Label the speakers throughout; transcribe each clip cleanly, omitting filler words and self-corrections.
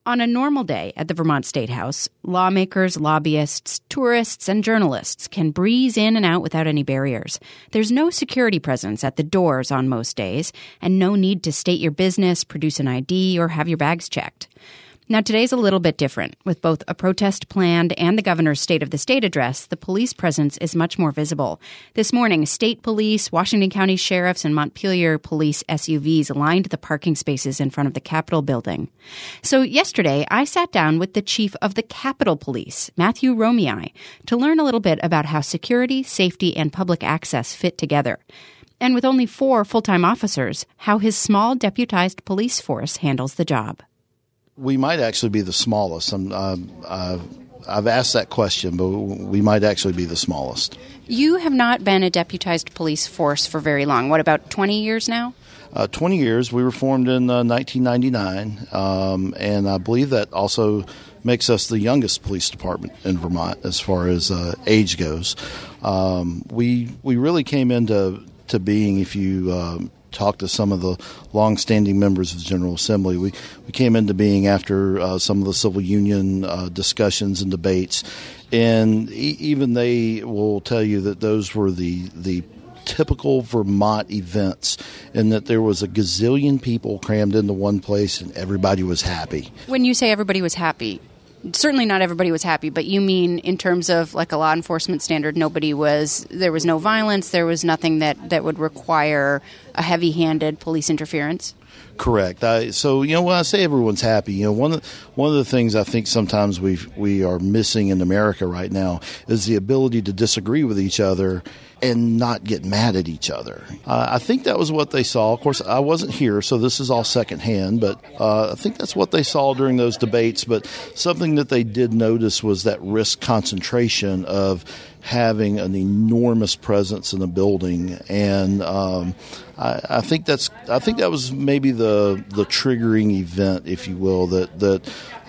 Speaker 1: On a normal day at the Vermont State House, lawmakers, lobbyists, tourists, and journalists can breeze in and out without any barriers. There's no security presence at the doors on most days, and no need to state your business, produce an ID, or have your bags checked. Now, today's a little bit different. With both a protest planned and the governor's State of the State address, the police presence is much more visible. This morning, state police, Washington County sheriffs, and Montpelier police SUVs lined the parking spaces in front of the Capitol building. So yesterday, I sat down with the chief of the Capitol Police, Matthew Romei, to learn a little bit about how security, safety, and public access fit together. And with only 4 full-time officers, how his small deputized police force handles the job.
Speaker 2: We might actually be the smallest. I've asked that question, but we might actually be the smallest.
Speaker 1: You have not been a deputized police force for very long. What, about 20 years now?
Speaker 2: 20 years. We were formed in 1999, and I believe that also makes us the youngest police department in Vermont as far as age goes. We really came into being, if you talk to some of the long-standing members of the General Assembly. We came into being after some of the civil union discussions and debates, and even they will tell you that those were the typical Vermont events, and that there was a gazillion people crammed into one place and everybody was happy.
Speaker 1: When you say everybody was happy, certainly not everybody was happy, but you mean in terms of like a law enforcement standard, there was no violence, there was nothing that would require a heavy-handed police interference?
Speaker 2: Correct. So, when I say everyone's happy, one of the things I think sometimes we are missing in America right now is the ability to disagree with each other and not get mad at each other. I think that was what they saw. Of course, I wasn't here, so this is all secondhand, but I think that's what they saw during those debates. But something that they did notice was that risk concentration of having an enormous presence in the building, and I think that was maybe the triggering event, if you will, that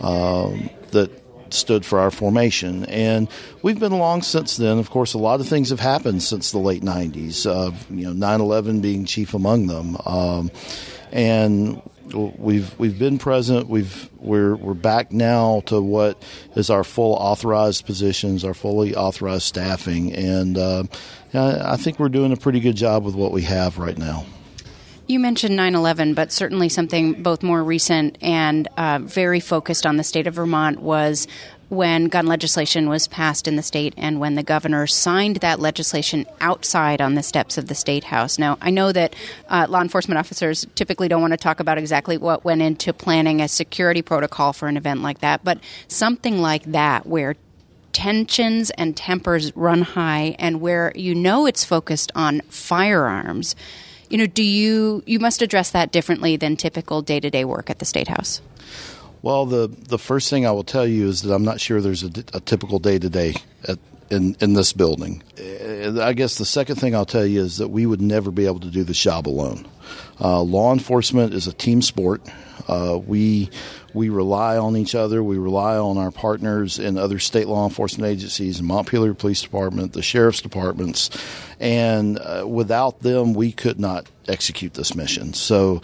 Speaker 2: stood for our formation. And we've been along since then. Of course, a lot of things have happened since the late 90s, 9/11 being chief among them. And we've been present. We're back now to what is our full authorized positions, our fully authorized staffing. And I think we're doing a pretty good job with what we have right now.
Speaker 1: You mentioned 9/11, but certainly something both more recent and very focused on the state of Vermont was when gun legislation was passed in the state and when the governor signed that legislation outside on the steps of the State House. Now, I know that law enforcement officers typically don't want to talk about exactly what went into planning a security protocol for an event like that, but something like that where tensions and tempers run high and where it's focused on firearms, you must address that differently than typical day-to-day work at the State House?
Speaker 2: Well, the first thing I will tell you is that I'm not sure there's a typical day-to-day in this building. I guess the second thing I'll tell you is that we would never be able to do this job alone. Law enforcement is a team sport. We rely on each other. We rely on our partners in other state law enforcement agencies, Montpelier Police Department, the sheriff's departments, and without them, we could not execute this mission. So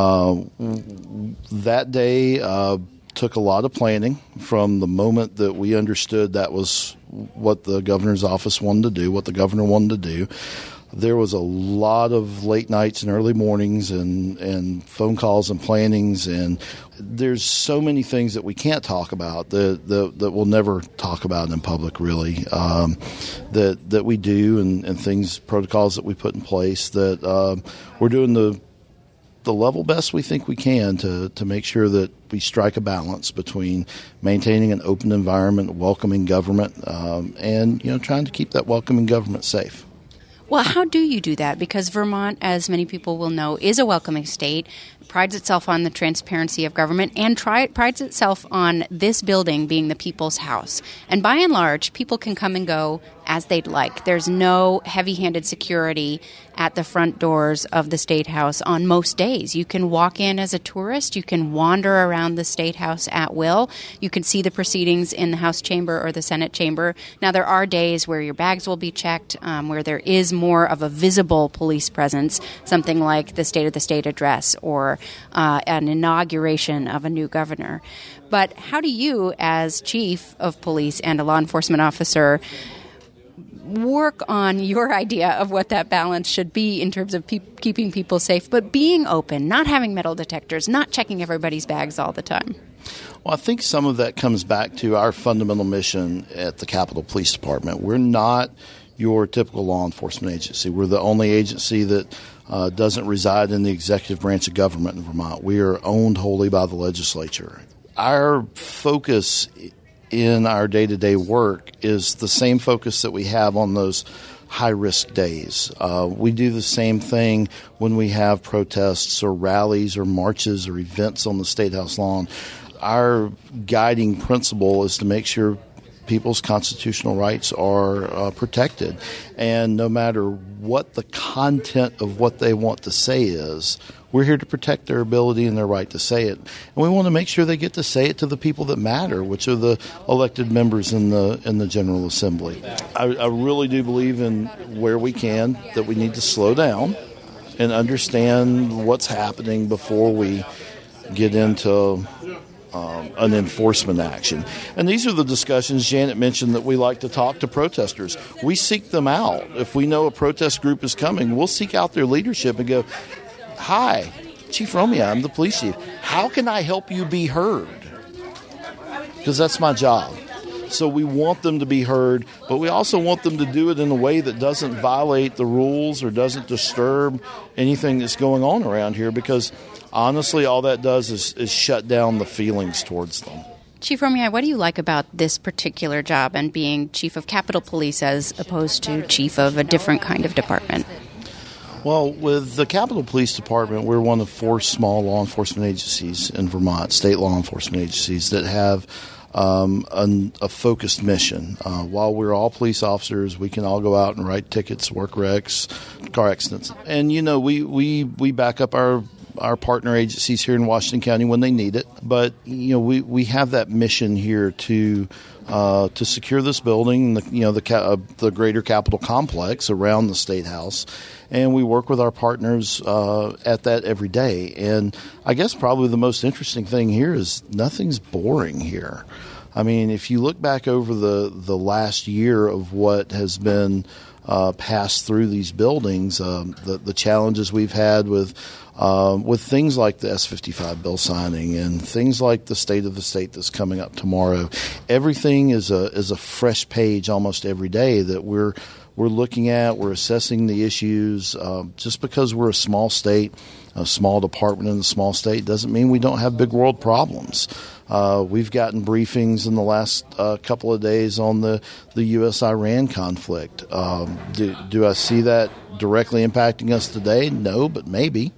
Speaker 2: that day took a lot of planning from the moment that we understood that was what the governor's office wanted to do, what the governor wanted to do. There was a lot of late nights and early mornings and phone calls and plannings, and there's so many things that we can't talk about that we'll never talk about in public, really, that we do and protocols that we put in place that we're doing the level best we think we can to make sure that we strike a balance between maintaining an open environment, welcoming government, and trying to keep that welcoming government safe.
Speaker 1: Well, how do you do that? Because Vermont, as many people will know, is a welcoming state, prides itself on the transparency of government, and prides itself on this building being the people's house. And by and large, people can come and go as they'd like. There's no heavy-handed security at the front doors of the State House on most days. You can walk in as a tourist. You can wander around the State House at will. You can see the proceedings in the House chamber or the Senate chamber. Now, there are days where your bags will be checked, where there is more of a visible police presence, something like the State of the State address or an inauguration of a new governor. But how do you, as chief of police and a law enforcement officer, work on your idea of what that balance should be in terms of keeping people safe, but being open, not having metal detectors, not checking everybody's bags all the time?
Speaker 2: Well, I think some of that comes back to our fundamental mission at the Capitol Police Department. We're not your typical law enforcement agency. We're the only agency that doesn't reside in the executive branch of government in Vermont. We are owned wholly by the legislature. Our focus in our day-to-day work is the same focus that we have on those high-risk days. We do the same thing when we have protests or rallies or marches or events on the State House lawn. Our guiding principle is to make sure people's constitutional rights are protected. And no matter what the content of what they want to say is, we're here to protect their ability and their right to say it. And we want to make sure they get to say it to the people that matter, which are the elected members in the General Assembly. I really do believe in where we can that we need to slow down and understand what's happening before we get into an enforcement action. And these are the discussions. Janet mentioned that we like to talk to protesters. We seek them out. If we know a protest group is coming, we'll seek out their leadership and go, "Hi, Chief Romeo, I'm the police chief. How can I help you be heard?" Because that's my job. So we want them to be heard, but we also want them to do it in a way that doesn't violate the rules or doesn't disturb anything that's going on around here, because honestly, all that does is shut down the feelings towards them.
Speaker 1: Chief Romeo, what do you like about this particular job and being chief of Capitol Police as opposed to chief of a different kind of department?
Speaker 2: Well, with the Capitol Police Department, we're one of 4 small law enforcement agencies in Vermont, state law enforcement agencies that have a focused mission. While we're all police officers, we can all go out and write tickets, work wrecks, car accidents. And, you know, we back up our partner agencies here in Washington County when they need it. But, you know, we have that mission here to secure this building, the greater Capitol complex around the State House. And we work with our partners at that every day. And I guess probably the most interesting thing here is nothing's boring here. I mean, if you look back over the last year of what has been passed through these buildings, the challenges we've had with things like the S-55 bill signing and things like the State of the State that's coming up tomorrow, everything is a fresh page almost every day that we're looking at. We're assessing the issues. Just because we're a small state, a small department in a small state, doesn't mean we don't have big world problems. We've gotten briefings in the last couple of days on the U.S.-Iran conflict. Do I see that directly impacting us today? No, but maybe.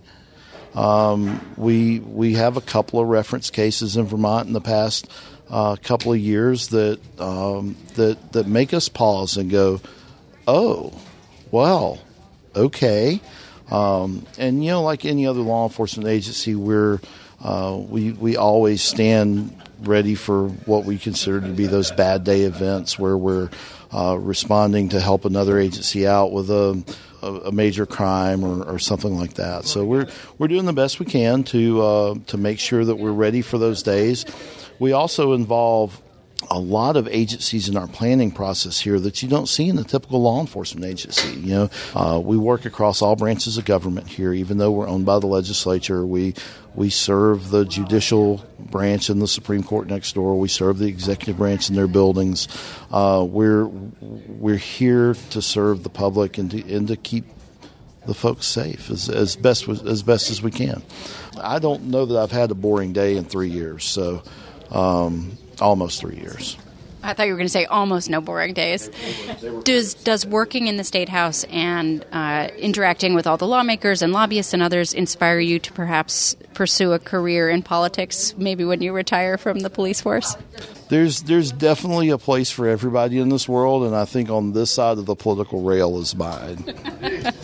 Speaker 2: We have a couple of reference cases in Vermont in the past couple of years that make us pause and go, "Oh, well, okay." And you know, like any other law enforcement agency, we always stand ready for what we consider to be those bad day events where we're responding to help another agency out with a major crime or something like that. So we're doing the best we can to make sure that we're ready for those days. We also involve a lot of agencies in our planning process here that you don't see in a typical law enforcement agency. You know, we work across all branches of government here. Even though we're owned by the legislature, we serve the judicial branch in the Supreme Court next door. We serve the executive branch in their buildings. We're here to serve the public and to keep the folks safe as best as we can. I don't know that I've had a boring day in 3 years. So. Almost 3 years.
Speaker 1: I thought you were going to say almost no boring days. Does working in the State House and interacting with all the lawmakers and lobbyists and others inspire you to perhaps pursue a career in politics, maybe when you retire from the police force?
Speaker 2: There's definitely a place for everybody in this world, and I think on this side of the political rail is mine.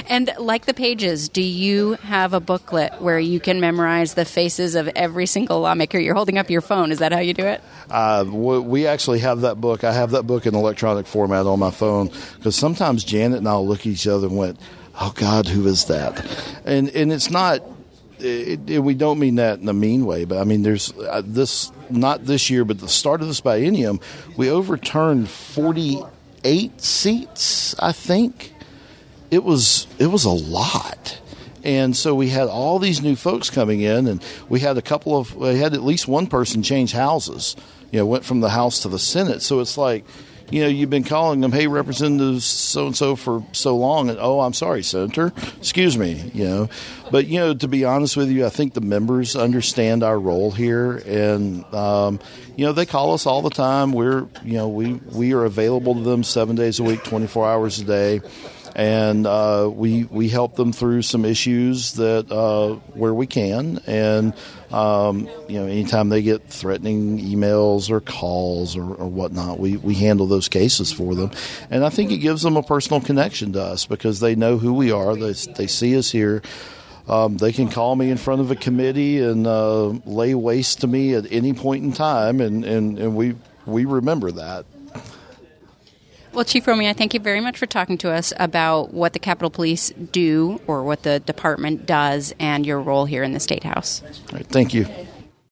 Speaker 1: And like the pages, do you have a booklet where you can memorize the faces of every single lawmaker? You're holding up your phone. Is that how you do it?
Speaker 2: We actually have that book. I have that book in electronic format on my phone because sometimes Janet and I will look at each other and went, oh, God, who is that? And it's not we don't mean that in a mean way, but I mean there's not this year, but the start of this biennium, we overturned 48 seats, I think. It was a lot. And so we had all these new folks coming in, and we had at least one person change houses, went from the House to the Senate. So it's like, you've been calling them, hey, Representative so-and-so for so long, and, oh, I'm sorry, Senator, excuse me, But, to be honest with you, I think the members understand our role here, and, they call us all the time. We are available to them 7 days a week, 24 hours a day. And we help them through some issues that where we can, and anytime they get threatening emails or calls or whatnot, we handle those cases for them. And I think it gives them a personal connection to us because they know who we are. They see us here. They can call me in front of a committee and lay waste to me at any point in time, and we remember that.
Speaker 1: Well, Chief Romey, I thank you very much for talking to us about what the Capitol Police do or what the department does and your role here in the State House.
Speaker 2: All right, thank you.